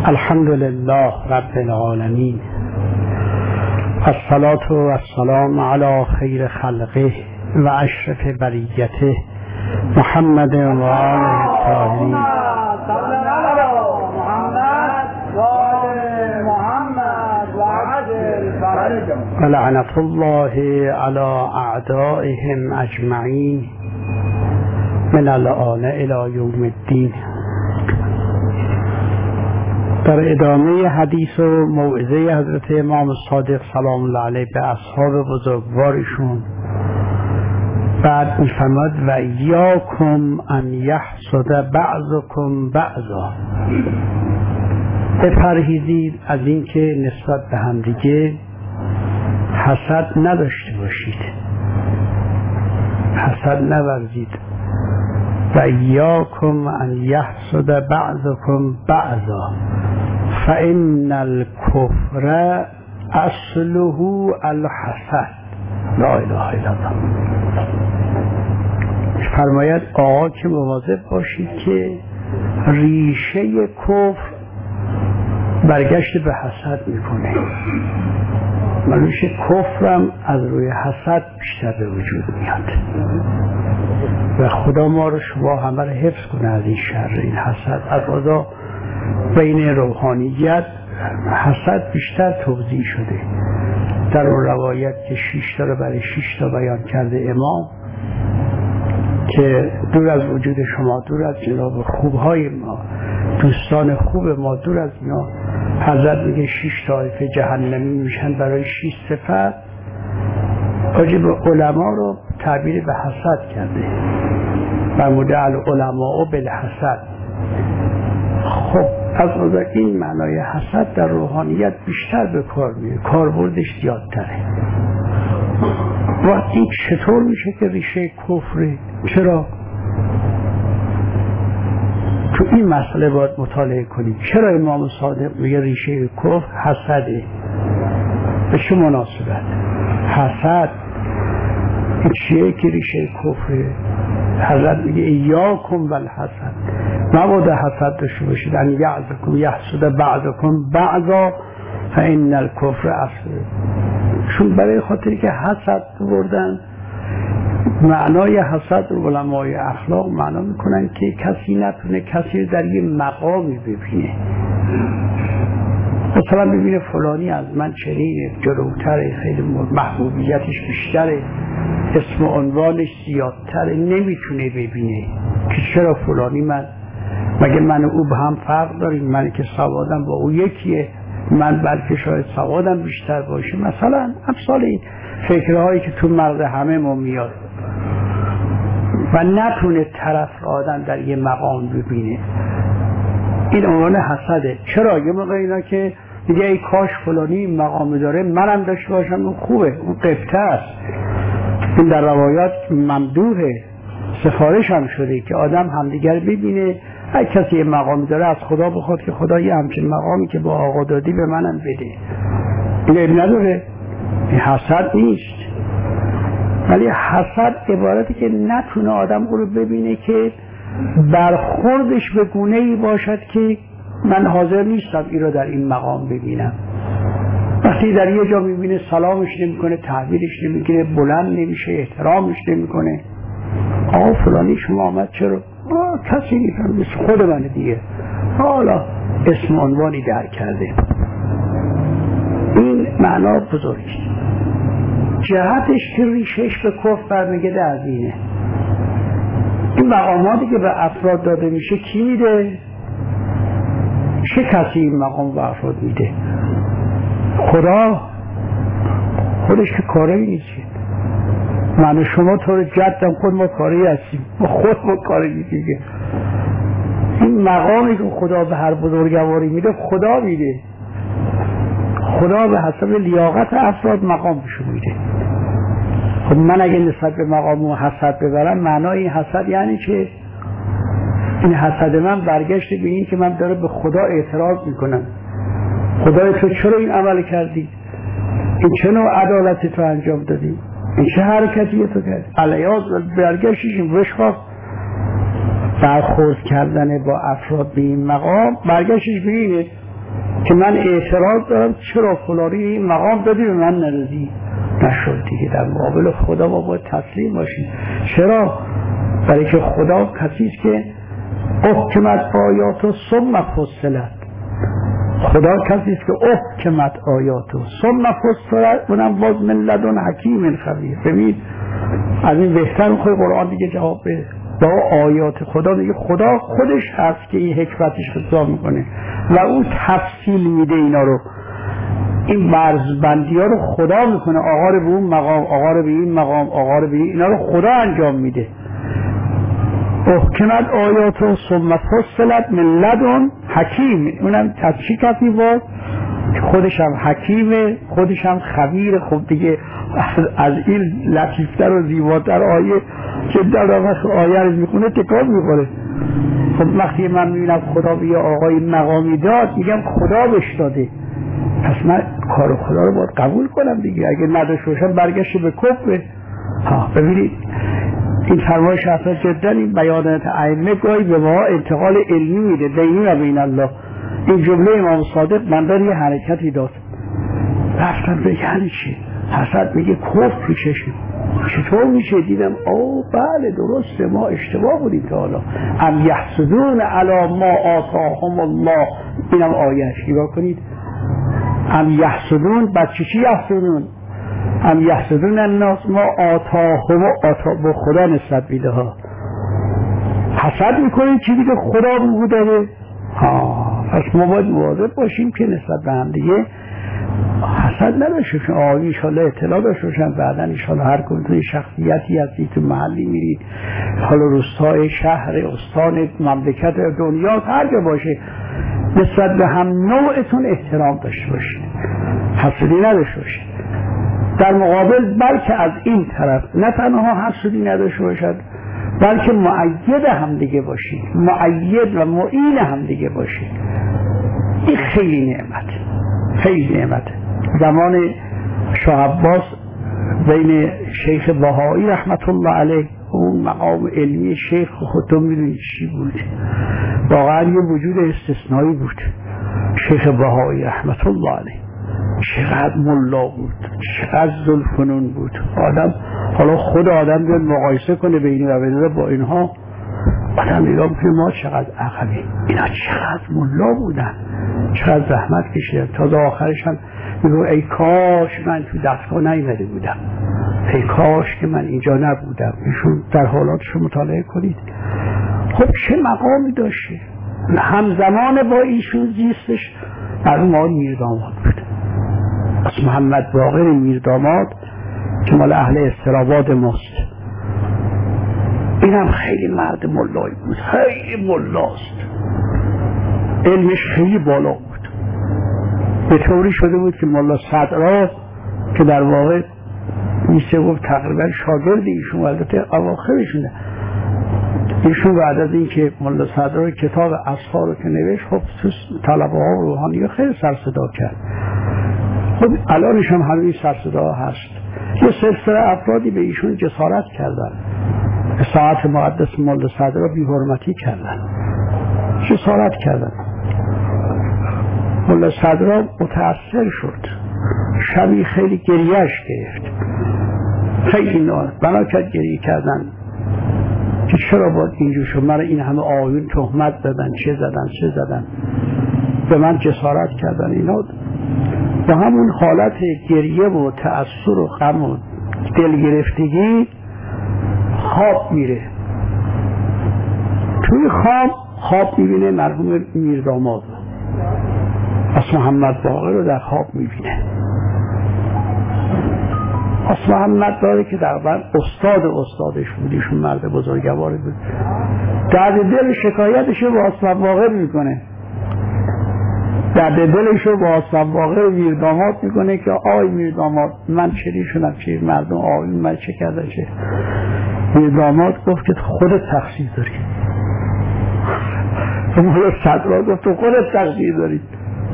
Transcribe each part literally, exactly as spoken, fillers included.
الحمد لله رب العالمین، الصلاة و السلام علی خیر خلقه و اشرف بریته محمد و آله الطاهرین و لعنت الله علی اعدائهم اجمعین من الآن الی یوم الدین. در ادامه حدیث و موعظه حضرت امام صادق سلام الله علیه به اصحاب بزرگوارشون بعد می‌فرماد و ایاکم ان یحسد بعضکم بعضا، بپرهیزید از اینکه نسبت به همدیگه حسد نداشته باشید، حسد نورزید. و ایاکم ان یحسد بعضکم بعضا فإن الكفر اصله الحسد. لا اله الا الله. فرماید آقا که مواظب باشید که ریشه کفر برگشت به حسد میکنه. ریشه کفرم از روی حسد بیشتر به وجود میاد و خدا ما رو شما همه رو حفظ کنه از این شر این حسد. از خدا بین روحانیت حسد بیشتر توضیح شده در اون روایت که شش تا رو برای شش تا بیان کرده امام که دور از وجود شما، دور از جناب خوبهای ما، دوستان خوب ما، دور از اینا حضرت میگه شش طایفه جهنمی میشن برای شش صفت. واجب علما رو تعبیر به حسد کرده، فرموده العلماء بالحسد. خب از نظر این معنای حسد در روحانیت بیشتر به کار میره، کاربردش زیادتره. و این چطور میشه که ریشه کفره؟ چرا؟ تو این مسئله باید مطالعه کنیم. چرا امام صادق میگه ریشه کفر حسده؟ به چه مناسبت؟ حسد این چیه که ریشه کفره؟ حضرت میگه ایاکم والحسد، مبادا حسد داشته باشید. ان یعظکم یحسد بعضکم بعضا فإن الکفر اصله. چون برای خاطری که حسد بردن معنای حسد رو علمای اخلاق معنا میکنن که کسی نتونه کسی در یه مقامی ببینه. مثلا ببینه فلانی از من چنینه، جلوتره، خیلی محبوبیتش بیشتره، اسم و عنوانش زیادتره، نمیتونه ببینه که چرا فلانی من، مگه من و او به هم فرق داریم؟ من که سوادم با او یکیه، من بلکه شاید سوادم بیشتر باشه. مثلا امثال این فکرهایی که تو مغز همه ما میاد و نتونه طرف آدم در یه مقام ببینه، این عنوان حسده. چرا؟ یه موقع اینا که دیگه ای کاش فلانی این مقام داره منم داشته باشم، اون خوبه، اون قبطه است. این در روایات ممدوحه، سفارش هم شده که آدم همدیگر ببینه. هر کسی یه مقامی داره از خدا بخواد که خدا یه همچین مقامی که با آقا دادی به منم بده. این عیب نداره، این حسد نیست. ولی حسد عبارتی که نتونه آدم او رو ببینه که برخوردش به گونه‌ای باشد که من حاضر نیستم این رو در این مقام ببینم. وقتی در یه جا میبینه سلامش نمیکنه، تعبیرش نمیگیره، بلند نمیشه، احترامش نمیکنه. آقا فلانی شما آمد چرا؟ کسی نیستم، مثل خود من دیگه، حالا اسم عنوانی در کرده. این معنا بزرگی جهتش که ریشش به کفر برمیگرده از اینه. این مقاماتی که به افراد داده میشه کی میده؟ چه کسی این مقام به افراد میده؟ خدا خودش که کاری نیست. من و شما طور جدم خود ما کاری هستیم، ما خود ما کاری میدیم. این مقامی که خدا به هر بزرگواری میده خدا میده. خدا به حسب لیاقت افراد مقام بشو میده. خب من اگه نسبت به مقام و حسد ببرم، معنای این حسد یعنی که این حسد من برگشته به این که من داره به خدا اعتراض میکنم. خدای تو چرا این عمل کردی؟ این چه نوع عدالتی تو انجام دادی؟ این چه حرکتی تو کردی؟ علیاز برگشتش این وشخواست برخورد کردن با افراد به این مقام برگشتش به اینه که من اعتراض دارم چرا فلانی این مقام دادی به من ندادی. نشد دیگه، در مقابل خدا ما باید تسلیم باشیم. چرا؟ برای که خدا کسی است که احکمت آیات و ثم فصلت. خدا کسی است که احکمت آیات و ثم فصلت، اونم باز من لدن حکیم خبیر. ببین از این بهتر میخوای قرآن دیگه جواب بده. با آیات خدا دیگه خدا خودش هست که این حکمتش خطاب میکنه و اون تفصیل میده اینا رو. این مرزبندی ها رو خدا میکنه، آقا رو به اون مقام، آقا رو به این مقام، آقا رو به این، اینا رو خدا انجام میده. احکمت آیات و ثم فصلت من لدن حکیم. اونم تفصیل کسی باز خودش هم حکیمه، خودش هم خبیر. خب دیگه از این لطیفتر و زیباتر آیه که در وقت آیه رو میخونه تکان میخوره. خب وقتی من میبینم خدا به یه آقای مقامی داد، میگم خدا بهش داده، پس من کار خدا رو باید قبول کنم دیگه. اگه نداشته باشم برگشت به کفر. ها ببینید این فرمایش اصلا جدا این بیانات ائمه گاهی به ما انتقال علمی میده. بینی و بین الله، این جمله امام صادق من داره یه حرکتی داد. رفتم به یعنی چی؟ حسد میگه کفر پیششیم. چطور میشه؟ دیدم او بله درسته، ما اشتباه بودیم تا حالا. ام یحسدون علی ما آتاهم الله. اینم آیهش نگاه کنید. ام یحسدون، بچه چی یحسدون؟ ام یحسدون الناس ما آتاهم آتا به خدا نسبت میده ها. حسد میکنید چی دیگه خدا بوده؟ ها پس ما باید مواظب باشیم که نسبت به هم دیگه حسد نداشته باشیم. آقایی انشالله اطلاع داشته باشن، بعدا انشالله هر کدوم توی شخصیتی هستی، تو محلی میرید، حالا روستای شهر استان مملکت دنیا هر جا باشه، نسبت به هم نوعتون احترام داشته باشید، حسدی نداشته باشید. در مقابل بلکه از این طرف نه تنها حسدی نداشته باشد، بلکه مؤید هم دیگه باشید، مؤید و معین هم دیگه باشید. این خیلی نعمت، خیلی نعمت. زمان شاه عباس بین شیخ بهایی رحمت الله علیه، اون مقام علمی شیخ خودتون میدونید چی بود، واقعا یه وجود استثنایی بود. شیخ بهایی رحمت الله علیه چقدر ملا بود، چقدر ذوالفنون بود. آدم حالا خود آدم بیاد مقایسه کنه بین و بین با اینها، آدم نگاه میکنه ما چقدر عقبیم، اینا چقدر ملا بودن، چقدر زحمت کشیدن. تازه آخرش هم میگو ای کاش من تو دستگاه نیامده بودم، ای کاش که من اینجا نبودم. ایشون در حالاتش مطالعه کنید. خب چه مقامی داشته. همزمان با ایشون زیستش مرحوم میرداماد بود، از محمد باقر میرداماد که مال اهل استراباد ماست. اینم خیلی مرد ملایی بود، خیلی ملاست، علمش خیلی بالا بود. به طوری شده بود که ملا صدرا که در واقع میشه گفت تقریبا شاگرد ایشون، البته اواخرشونه، ایشون بعد از این که ملا صدرا کتاب اصفار رو که نوشت، خب طلبه ها و روحانی خیلی سر صدا کرد. خب الانش هم همین سر صدا هست. یه سلسله افرادی به ایشون جسارت کردن، ساعت مقدس ملا صدرا بی حرمتی کردن، جسارت کردن. ملا صدرا متأثر شد، شبی خیلی گریهش گرفت، خیلی نار بنا کرد گریه کردن که چرا باید اینجور شد، من این همه آیون تهمت زدن، چه زدن چه زدن، به من جسارت کردن. اینا با همون حالت گریه و تأثر و غم و دلگرفتگی خواب میره. توی خواب خواب میبینه مرحوم میرداماد از محمد باقر رو در خواب میبینه. از محمد باقر که در واقع استاد استادش بود، ایشون مرد بزرگواری بود، درد دل شکایتش رو با محمد باقر میکنه، درد دلش رو با محمد باقر میرداماد میکنه که آی میرداماد من چری شدم چه مردم آی من چه کرده چه. میرداماد گفت که خودت تقصیر داری. مولا صدرا گفت تو خودت تقصیر داری.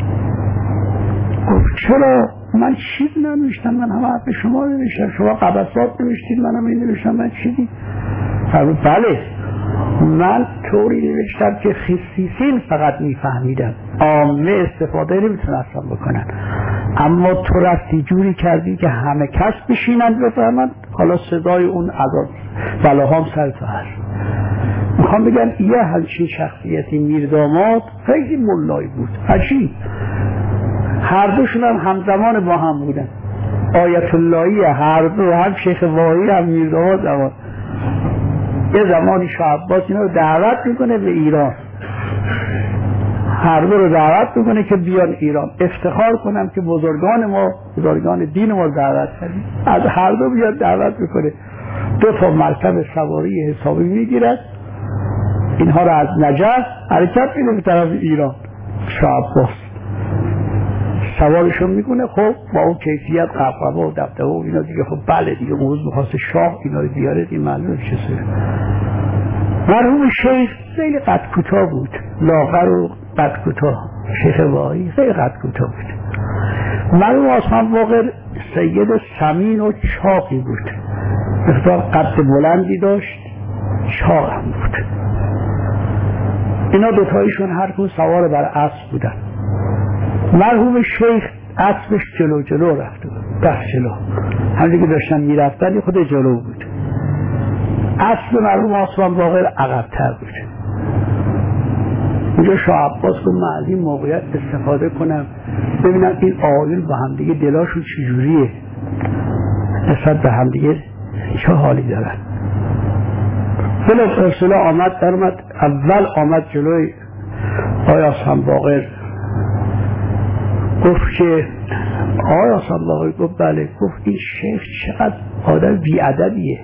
گفت چرا؟ من چیز ننوشتم، من همه حرف شما نوشتم، شما قبضات نوشتید منم این نوشتم، من چی دید؟ بله من طوری نوشتم که خصیصین فقط میفهمیدم، عامه استفاده نمیتونستم بکنن، اما تو رفتی جوری کردی که همه کس بشینن بفهمن. حالا صدای اون عذاب بلاهام سر تو هست. میخوام بگم یه همچین شخصیتی میرداماد خیلی ملایی بود، عجیب. هر دوشون هم همزمان با هم بودن، آیت اللهی هر دو، هم شیخ واهی هم میرداماد زمان. یه زمانی شاه عباس اینا رو دعوت میکنه به ایران، هر دو رو دعوت میکنه که بیان ایران، افتخار کنم که بزرگان ما، بزرگان دین ما دعوت کردیم. از هر دو بیاد دعوت میکنه، دو تا مرکب سواری حسابی میگیرد، اینها رو از نجف حرکت میده به طرف ایران. شاه عباس سوارشون میکنه، خب با اون کیفیت قبقبه و دبدبه و اینا دیگه، خب بله دیگه موز میخواست شاه اینا رو بیاره دیگه، معلومه چه سره. مرحوم شیخ خیلی قد کوتاه بود، لاغر و قد کوتاه، شیخ واهی خیلی قد کوتاه بود. مرحوم آسمان باقر سید سمین و چاقی بود، مقدار قد بلندی داشت، چاق هم بود. اینا دوتایشون هر کدوم سوار بر اسب بودن. مرحوم شیخ اسبش جلو جلو رفته بود، دست جلو، همونجوری که داشتن میرفتن خود جلو بود. اسب مرحوم آسمان باقر عقب‌تر بود. اونجا شاه عباس گفت من از این موقعیت استفاده کنم ببینم این آقایون با همدیگه دلاشون چجوریه، نسبت به همدیگه چه حالی دارن. بلا فاصله آمد در اومد، اول آمد جلوی آقای آسمان باقر، گفت که آقای آسمان باقر، گفت بله. گفت این شیخ چقدر آدم بی‌ادبیه،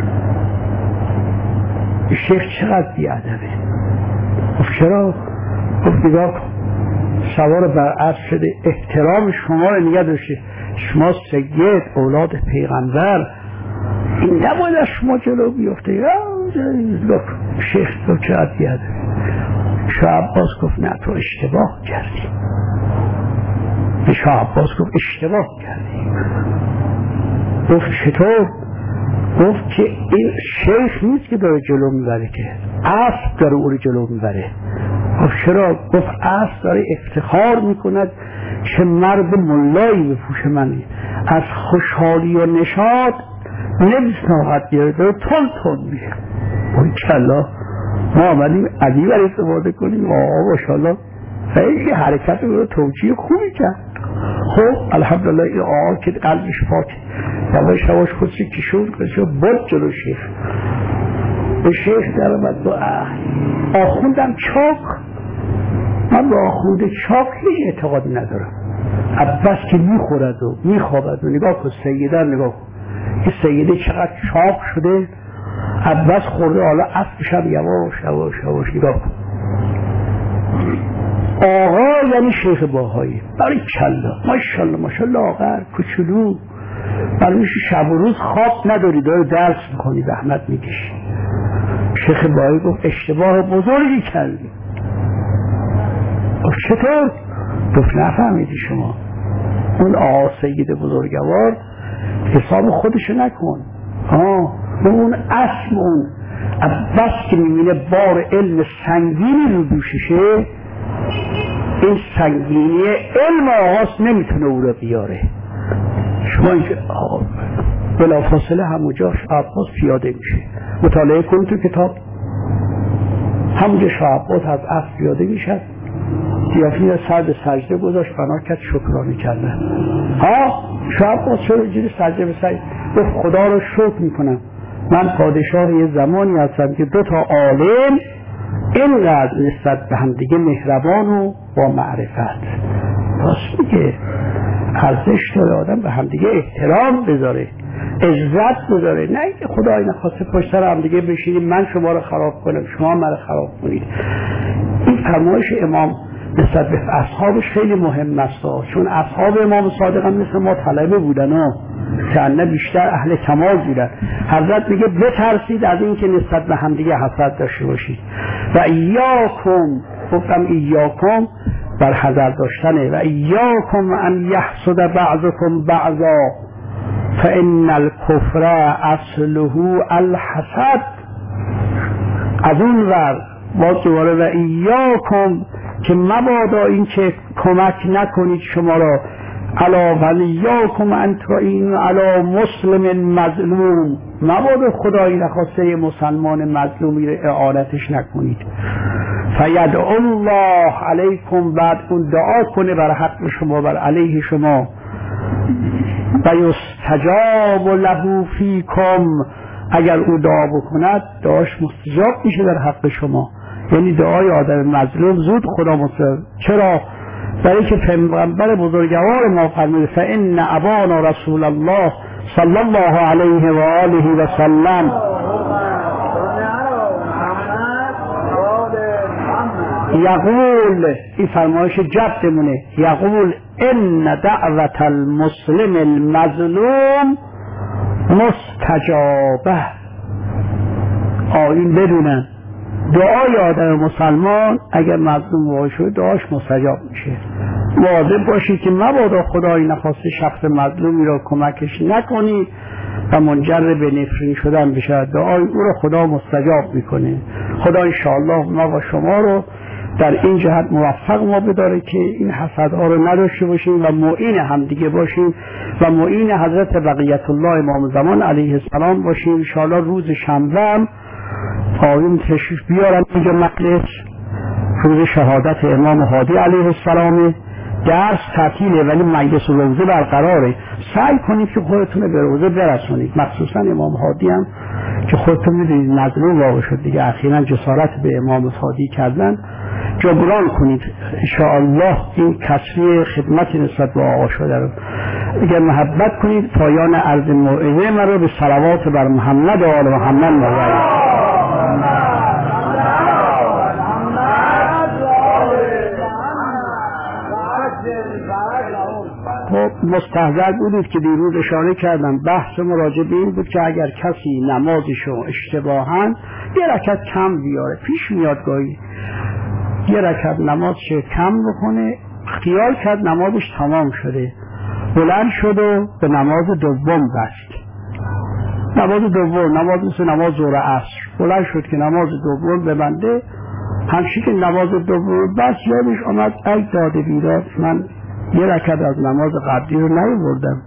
شیخ چقدر بی‌ادبه. گفت چرا؟ گفت نگاه کن، سوار بر اسب شده، احترام شما رو نگه داشته، شما سید اولاد پیغمبر، این نباید از شما جلو بیفته. گفت شیخ تو چقدر بی‌ادبه. شاه عباس گفت نه تو اشتباه کردی. به شاه عباس گفت اشتباه کردی. گفت چطور؟ گفت که این شیخ نیست که داره جلو میبره، که اسب داره او رو جلو میبره. گفت چرا؟ گفت اسب داره افتخار میکند که مرد ملایی به پوش منی، از خوشحالی و نشاط نمی‌شناخت گیره، داره تون تون میشه. باید کلا ما آمدیم عدیب رو استفاده کنیم. آقا باشالله خیلی حرکت رو توجیه خوبی کرد. خب الحمدلله این آقا که قلبش پاکه، یواش یواش خودشی کشون کشون بود جلو شیخ. به شیخ در آمد با آخوندم چاک. من با آخوند چاک هیچ اعتقادی ندارم. عباس که میخورد و میخوابد و نگاه کن سیده نگاه کن، این سیده چقدر چاک شده، عباس خورده، حالا اسبش هم یواش یواش یواش نگاه کن. آقا یعنی شیخ باهایی، برای کلا ماشالله ماشالله، آقا کوچولو، برای شب و روز خواب نداری، داره درس میکنی، زحمت میکشی. شیخ باهایی گفت اشتباه بزرگی کردی. گفت چطور؟ گفت نفهمیدی شما، اون آقا سید بزرگوار حساب خودشو نکن. آه اون اسم اون عباس که میبینه بار علم سنگینی رو دوششه، این سنگینی علم آقاست نمیتونه او رو بیاره. شما اینکه آقا بلا فاصله همونجا شاه عباس پیاده میشه، مطالعه کن تو کتاب، همونجا شاه عباس از اسب پیاده میشه، قیافی را سر به سجده گذاشت، بنا کرد شکرانه کردن. ها شاه عباس چرا جوری سجده به سجده؟ گفت خدا رو شکر میکنم من پادشاه یه زمانی هستم که دو تا عالم اینقدر نسبت به هم دیگه مهربان و با معرفت. راست میگه، ارزش داره آدم به هم دیگه احترام بذاره، عزت بذاره، نه اینکه خدای نخواسته پشت سر هم دیگه بشینیم من شما رو خراب کنم شما من رو خراب کنید. این فرمایش امام نسبت به اصحابش خیلی مهم است، چون اصحاب امام صادق هم مثل ما طلبه بودن ها، که بیشتر اهل کمال بودن. حضرت میگه بترسید از این که نسبت به هم دیگه حسد داشته باشید. و ایاکم، گفتم ایاکم بر حذر داشتنه، و ایاکم ان یحسد بعضکم بعضا فان الکفر اصله الحسد. از اون ور باز دوباره و ایاکم که مبادا این که کمک نکنید شما را علا ولیاکم انترین علا مسلم مظلوم، مبادا خدایی نخواسته مسلمان مظلومی را اعانتش نکنید. فیدعو الله علیکم، بعد اون دعا کنه بر حق شما، بر علیه شما. و یستجاب له فیکم، اگر او دعا بکند دعاش مستجاب میشه در حق شما. یعنی دعای آدم مظلوم زود خدا مستجاب. چرا؟ برای که پیغمبر بزرگوار ما فرمود فان ابانا رسول الله صلی الله علیه و آله و سلم یقول، این فرمایش جدمونه، یقول ان دعوت المسلم المظلوم مستجابه. آیین بدونن دعای آدم مسلمان اگر مظلوم واقع شد دعاش مستجاب میشه. واظب باشید که مبادا خدایی نخواسته شخص مظلومی را کمکش نکنید و منجر به نفرین شدن بشه. دعای او را خدا مستجاب میکنه. خدا انشاءالله ما و شما رو در این جهت موفق ما بداره که این حسدها رو نداشته باشیم و معین همدیگه باشیم و معین حضرت بقیت الله امام زمان علیه السلام باشیم. انشاءالله روز شنبه هم آقایون تشریف بیارن اینجا مجلس، روز شهادت امام هادی علیه السلام. درس تعطیله ولی مجلس روزه برقراره. سعی کنید که خودتون به روزه برسونید، مخصوصا امام هادی هم که خودتون میدونید مظلوم واقع شد دیگه، اخیراً جسارت به امام هادی کردن، جبران کنید انشاءالله این کسری خدمت نسبت به آقا شده رو. اگر محبت کنید پایان عرض موعظه من رو به صلوات بر محمد و آل محمد موعظه. مستحضر بودید که دیروز اشاره کردم بحث مراجع به این بود که اگر کسی نمازشو اشتباهاً یه رکعت کم بیاره، پیش میاد گاهی یه رکعت نمازش کم بکنه، خیال کرد نمازش تمام شده، بلند شد و به نماز دوم بست. نماز دوم نماز مثل نماز ظهر عصر، بلند شد که نماز دوم ببنده، همچی که نماز دوم بس یادش آمد ای داده بیداد من یه رکعت از نماز قبلی رو نیاوردم.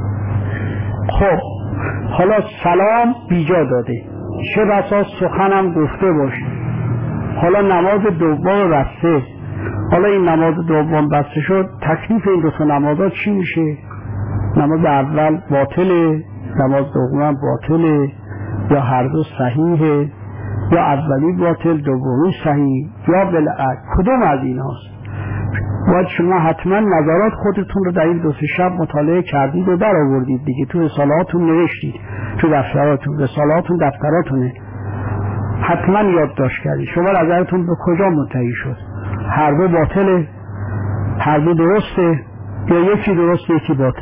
خب حالا سلام بیجا داده، چه بسا سخنم گفته باشه، حالا نماز دوم بسته، حالا این نماز دوم بسته شد، تکلیف این دو تا نمازها چی میشه؟ نماز اول باطله، نماز دوم باطله، یا هر دو صحیحه، یا اولی باطل دومی صحیح، یا بالعکس کدوم از این هاست؟ باید شما حتما نظرات خودتون رو در این دو سه شب مطالعه کردید و در آوردید دیگه، تو رسالاتون نوشتید، تو دفتراتون، رسالاتون دفتراتونه، حتما یادداشت کردید. شما نظرتون به کجا منتهی شد؟ هر دو باطله، هر دو درسته، یا یکی درسته یکی باطل؟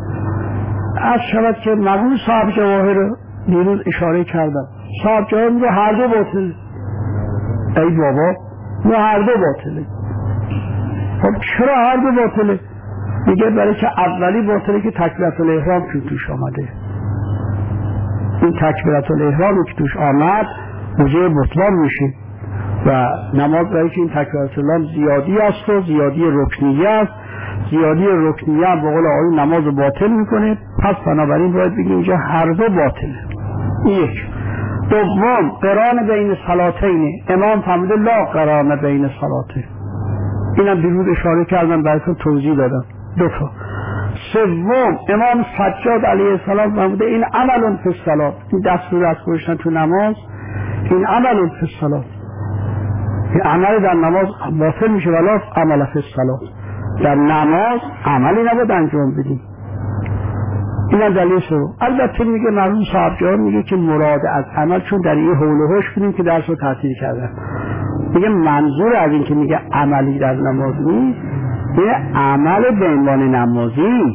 از شود که مرحوم صاحب جواهر دیروز اشاره کردم، صاحب جواهر میگه هر دو باطله. ای بابا نه هر دو باطله. خب چرا هر دو باطله؟ میگه برای که اولی باطله که تکبیرت الاحرام که توش آمده، این تکبیرت الاحرامی که توش آمد موجب بطلان میشه و نماز برای که این تکبیرت الاحرام زیادی است و زیادی رکنیه است، زیادی رکنیه هم به قول آقای نماز باطل میکنه، پس بنابراین باید بگیم اینجا هر دو باطله. یک. دوم قران بین صلاتین، امام فرموده لا قران بین صلاتین، اینم دیروز اشاره کردم براتون توضیح دادم. دو تا. سوم امام سجاد علیه السلام فرموده این عمل فی الصلات، این دستور از گذاشتن تو نماز، این عمل فی الصلات، این عمل در نماز باطل میشه ولی عمل فی الصلات، در نماز عملی نباید انجام بدیم. اینم دلیل شو. البته میگه مرحوم صاحب جان میگه که مراد از عمل، چون در این حول و حوش بودیم که درس رو تعطیل کردن، میگه منظور از این که میگه عملی در نماز نیست، میگه عمل به عنوان نمازی.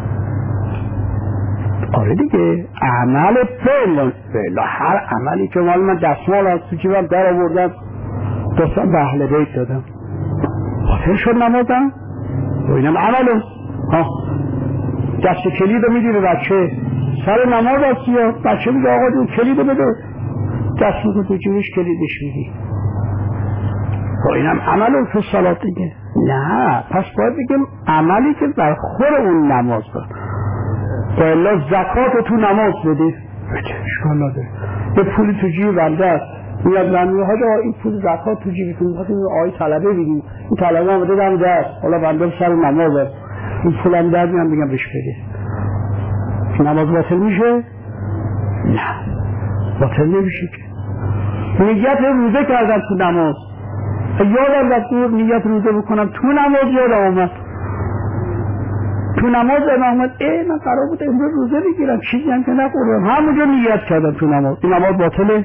آره دیگه عمل به عنوان، بلا هر عملی که مال من دستمال از تو جیبم در آوردم دوستان به اهل بیت دادم باطل شد نمازم و اینم عملم. ها دست کلید رو میدی به بچه سر نماز هستی، بچه میگه آقا جون کلید رو بده، دست میکنه تو جیبش کلیدش میدی. خب اینم عمل اون فی الصلاة دیگه. نه، پس باید بگیم عملی که بر خور اون نماز داره. با الا زکات تو نماز بده اشکال نداره. یه پولی تو جیب بنده است، میاد من میگه حاجا این پول زکات تو جیبتون میخواستیم آی طلبه بگیم، این طلبه آمده دم دست، حالا بنده سر نماز است، این پولم درد میام بگم بهش بده، نماز باطل میشه؟ نه باطل نمیشه که. نیت روزه کردم تو نماز، یادم رفت نیت روزه بکنم تو نماز، یادم آمد تو نماز امامت ای من قرار بود امروز روزه بگیرم، چیزی هم که نخوردم، همونجا نیت کردم تو نماز، این نماز باطله؟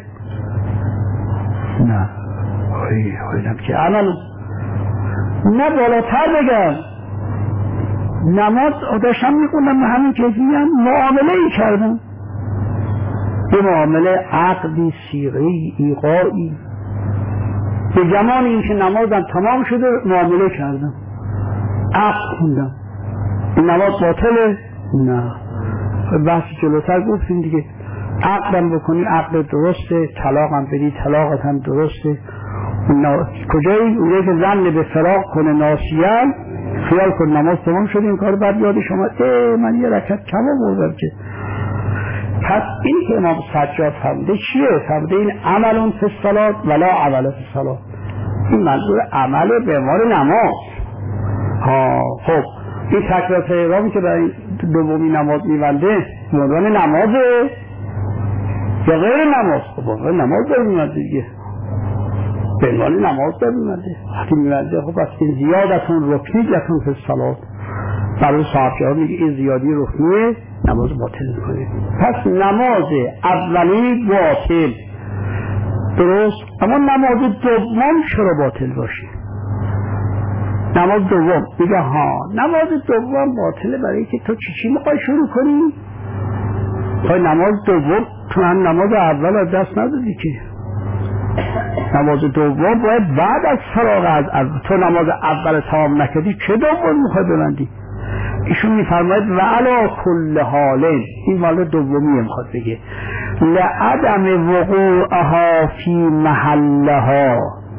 نه اوی اویدم که عمل. نه بالاتر بگم نماز داشتم میخوندم همین کسی هم معامله ای کردم، یه معامله عقدی صیغه‌ای ایقاعی، به زمان این که نمازم تمام شده معامله کردم، عقد خوندم، این نماز باطله؟ نه بحث جلوتر گفتیم دیگه. عقدم بکنی عقد درسته، طلاقم بدی طلاقت هم درسته. نا... کجایی؟ اونجایی که زن به فراق کنه ناسیان خیال کن نماز تمام شده، این کار بعد یاد شما ای من یه رکعت کم آوردم که. پس این که امام سجاد فهمده چیه؟ فهمده این عملون فی الصلاة ولا عمل فی الصلاة، این منظور عمل به عنوان نماز. ها خب این تکبیرات احرامی که برای دومی نماز می‌بنده به عنوان نمازه یا غیر نماز؟ خب به عنوان نماز داره می‌بنده دیگه، به عنوان نماز داره می‌بنده. وقتی می‌بنده خب پس این زیادتون رکنیتون فی الصلاة، برای صاحب‌جواب میگه این زیادی رکنیه نماز باطل می‌کنه. پس نماز اولی باطل درست، اما نماز دوم چرا باطل باشه؟ نماز دوم میگه ها نماز دوم باطله برای اینکه تو چی چی میخوای شروع کنی؟ تو نماز دوم تو هم نماز اول از دست ندادی که. نماز دوم باید بعد از فراغ از اول. تو نماز اول تمام نکردی چه دوم میخوای ببندی؟ ایشون میفرماید و علا کل حالین، این مال دومیه میخواد بگه لعدم وقوعها فی محلها،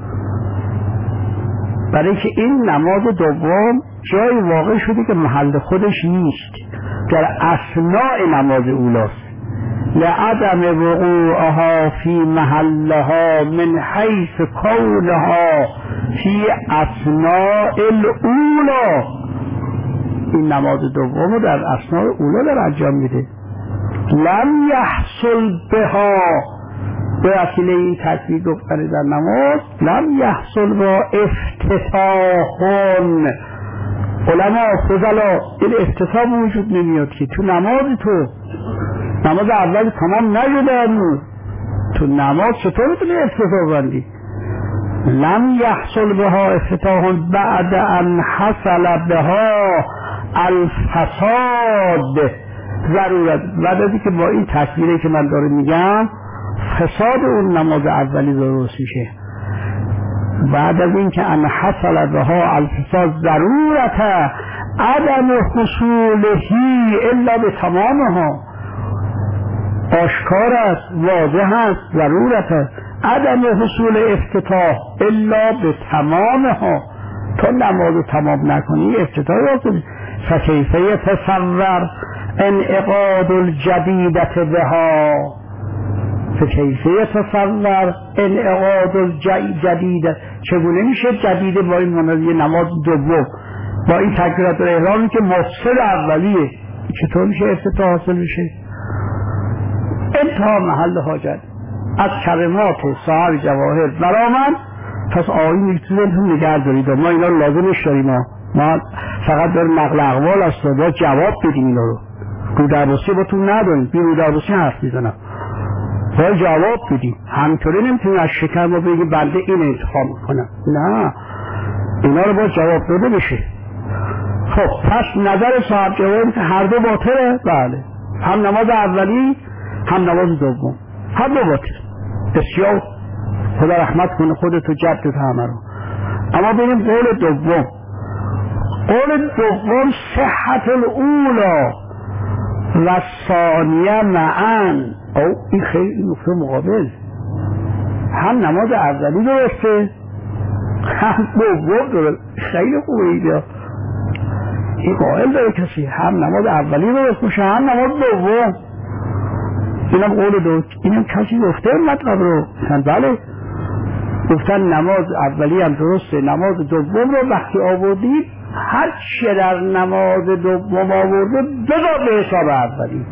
برای که این نماز دوم جای واقع شده که محل خودش نیست، در اثناء نماز اولاست. لعدم وقوعها فی محلها من حیث کونها فی اثناء الاولا، این نماز دوم رو در اثناء اولا در انجام میده. لم یحصل بها، به وسیله این تکبیر گفتن در نماز لم یحصل با افتتاحون، علما فضلا این افتتاح وجود نمیاد که تو نماز تو نماز اول تمام نشده، تو نماز چطور میتونی افتتاح بندی؟ لم یحصل بها افتتاحون بعد ان حصل بها الفساد ضرورت، بعد از که با این تکبیری که من داره میگم فساد اون نماز اولی درست میشه، بعد از این که ان حصل بها الفساد ضرورت عدم حصولهی الا به تمامها، آشکار است واضح است ضرورت است عدم حصول افتتاح الا به تمامها، تا نماز تمام نکنی افتتاح یافتنی. فکیفه یتصور انعقاد الجدیدت بها، فکیفه یتصور انعقاد الجدیدت، چگونه میشه جدیده با این منازی نماز دوم با این تکبیرات الاحرامی که مفصل اولیه، چطور میشه افتتاح حاصل میشه؟ انتها محل حاجت از کلمات صاحب جواهر برآمد، پس آیین میتونیم نگه دارید، ما اینا رو لازمش داریم، ما, ما فقط داریم نقل اقوال است با جواب بدیم اینا رو، رو درباسی با تو نداریم، بی رو درباسی حرف میزنم با جواب بدیم، همینطوری نمیتونیم از شکر ما بگیم بنده این انتخاب میکنم، نه اینا رو با جواب داده بشه. خب پس نظر صاحب جواهر که هر دو باطله، بله هم نماز اولی هم نماز دوم هر دو باطل، بسیار خدا رحمت کنه خودتو جدت همه رو. اما ببینیم قول دوم، قول دوم صحت الاولا و ثانیه معن، او این خیلی نکته مقابل، هم نماز اولی درسته هم دوم درسته. خیلی خوبه ایده. این قائل داره کسی هم نماز اولی درست باشه هم نماز دوم. اینم قول دو اینم کسی گفته مطلب رو بله گفتن نماز اولی هم درسته نماز دوم رو وقتی آوردید هر چی در نماز دوم آورده بذار به حساب اولی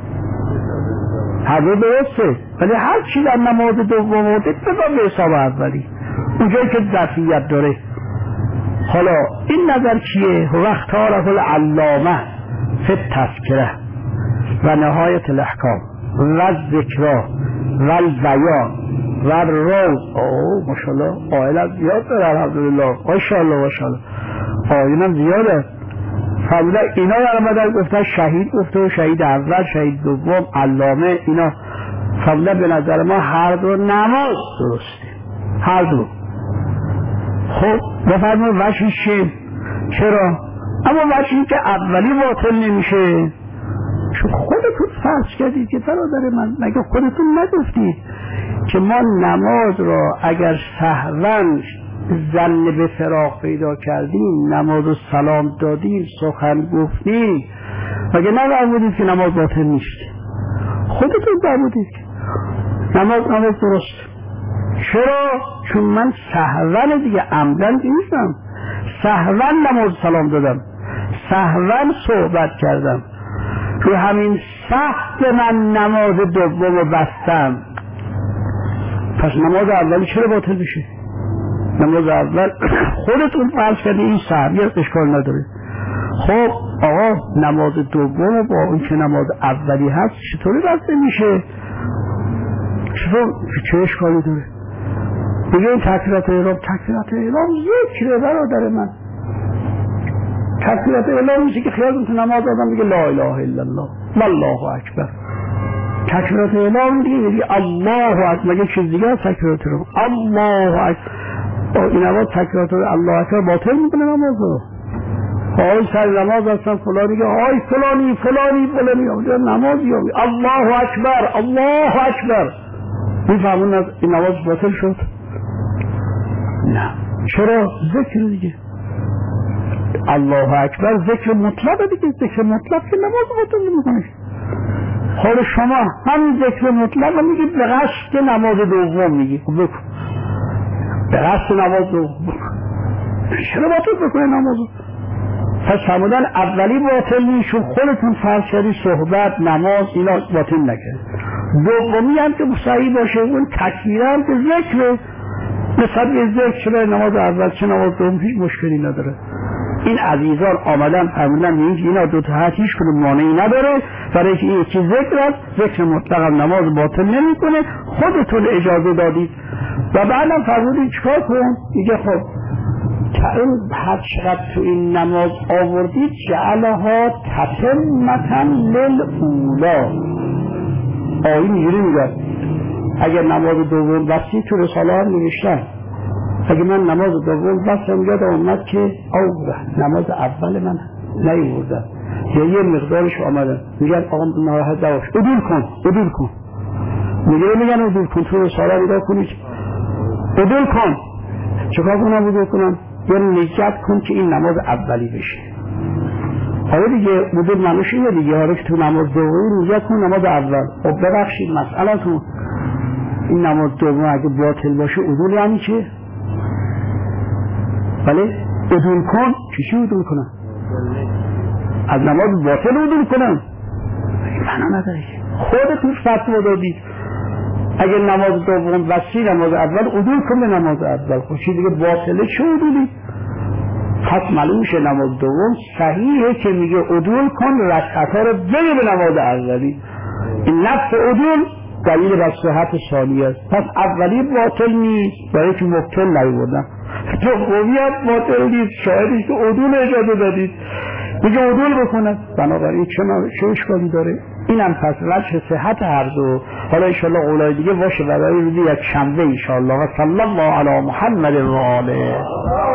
هر دو درسته ولی هر چی در نماز دوم آورده بذار به حساب اولی اونجایی که ظرفیت داره. حالا این نظر چیه؟ وقت عرف العلامه فی التذکره و نهایت الاحکام و ذکرا و البیان و الروز. اوه ماشاءالله قائل زیاد داره الحمدلله ماشاءالله ماشاءالله آینم زیاده. فرموده اینا در آمدن گفتن شهید گفته شهید اول شهید دوم علامه اینا. فرموده به نظر ما هر دو نماز درسته هر دو. خب بفرمون وجهش چیه؟ چرا؟ اما وجهی که اولی باطل نمیشه چون خودتون فرض کردید که برادر من مگه خودتون نگفتید که ما نماز را اگر سهواً ظن به فراغ پیدا کردیم نماز و سلام دادیم سخن گفتیم مگه نفرمودید که نماز باطل نیست؟ خودتون فرمودید که نماز نماز درست. چرا؟ چون من سهواً دیگه عمدن نیستم سهواً نماز سلام دادم سهواً صحبت کردم تو همین سهو من نماز دوم رو بستم. پس نماز اولی چرا باطل بشه؟ نماز اول خودتون فرض کردید این سهویت اشکال نداره. خب آقا نماز دوم با اون که نماز اولی هست چطوری بسته میشه؟ چطور چه اشکالی داره؟ بگه این تکبیرات احرام تکبیرات احرام ذکره برادر من. تکبیرات احرام میشه که خیال تو نماز آدم میگه لا اله الا الله والله اکبر. تکبیرات احرام میگه الله اکبر مگه چیز دیگه تکبیرات احرام الله اکبر. این نماز تکبیرات الله اکبر باطل میکنه نمازو. آی سر نماز هستن فلانی که آی فلانی فلانی فلانی اونجا نمازی الله اکبر الله اکبر میفهمون این نماز باطل شد؟ نه. چرا؟ ذکر دیگه الله اکبر ذکر مطلق دیگه ذکر مطلق که نماز باطل نمیکنه. حالا شما هم ذکر مطلق میگید به قصد نماز دوم میگید خب بکن به قصد نماز دوم چرا باطل بکنه نمازو؟ پس فرمودن اولی باطل نیست چون خودتون فرض کردید صحبت نماز اینا باطل نکرد. دومی هم که صحیح باشه اون تکبیر هم که ذکره نسبت به ذکر نماز اول چه نماز دوم هیچ مشکلی نداره. این عزیزان آمدن فرمودن اینکه اینا دو تا هست هیچ کدوم مانعی نداره برای که این چیز ذکر است ذکر مطلق هم نماز باطل نمیکنه خودتون اجازه دادید و بعدم فرمودید چیکار کن؟ میگه خب این هر چقدر تو این نماز آوردید جعلها تتمة للأولی. آیین اینجوری میگه اگر نماز دوم بستی تو رساله ها نوشتن اگر من نماز دوم بستم یاد اومد که اوه نماز اول من نیوردم یا یه مقدارش آمدن میگن آقا ناراحت نباش عدول کن عدول کن میگه میگن عدول کن تو رساله نگاه کنید عدول کن چکار کنم عدول کنم یا نجات کن که این نماز اولی بشه. حالا دیگه مدل منوشه یه دیگه حالا که تو نماز دومی نجات کن نماز اول. خب ببخشید مسئله تو این نماز دوم اگه باطل باشه عدول یعنی چه؟ بله عدول کن چی عدول کنم؟ از نماز باطل عدول کنم؟ معنا نداره. خودتون فتوا دادید اگه نماز دوم وسی نماز اول عدول کن به نماز اول. خب چی دیگه باطله چه عدولی؟ پس معلوم میشه نماز دوم صحیحه که میگه عدول کن رکعت‌ها رو بده به نماز اولی. این لفظ عدول دلیل بر صحت ثانی است. پس اولی باطل نیست برای که مبطل نیوردن دومی هم باطل نیست شاهدش که عدول اجازه دادید میگه عدول بکنن بنابراین چه اشکالی داره؟ اینم پس وجه صحت هر دو. حالا انشاءالله قولای دیگه باشه برای روزی یک شنبه انشاءالله و صلی الله علی محمد و آله.